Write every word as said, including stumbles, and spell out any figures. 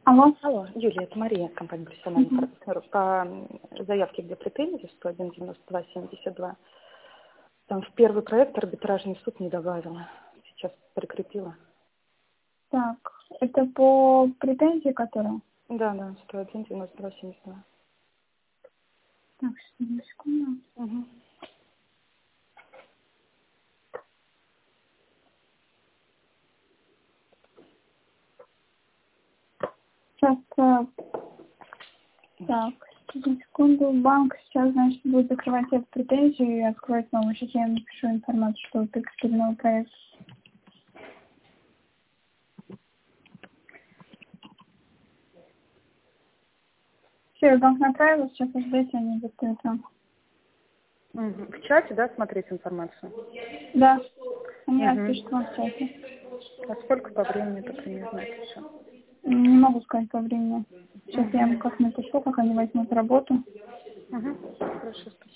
Алло. Алло, Юлия, это Мария, компания «Профессиональный Мгм. партнер». По заявке, где претензии, сто один девяносто два семьдесят два, там в первый проект арбитражный суд не добавила. Сейчас прикрепила. Так, это по претензии, которая? Да, да, сто один девяносто два семьдесят два. Так, одну секунду. Угу. Сейчас, э, так, одну секунду. Банк сейчас, значит, будет закрывать эту претензию и откроет новую. Сейчас я им напишу информацию, что вы прикрепили новый проект. Все, банк направил, сейчас ждите, они будут это. Угу. В чате, да, смотреть информацию? Да, они Угу. отпишут вам в чате. А сколько по времени-то примерно это все? Не могу сказать по времени. Сейчас я им Угу. как напишу, как они возьмут работу. Угу. Хорошо, спасибо.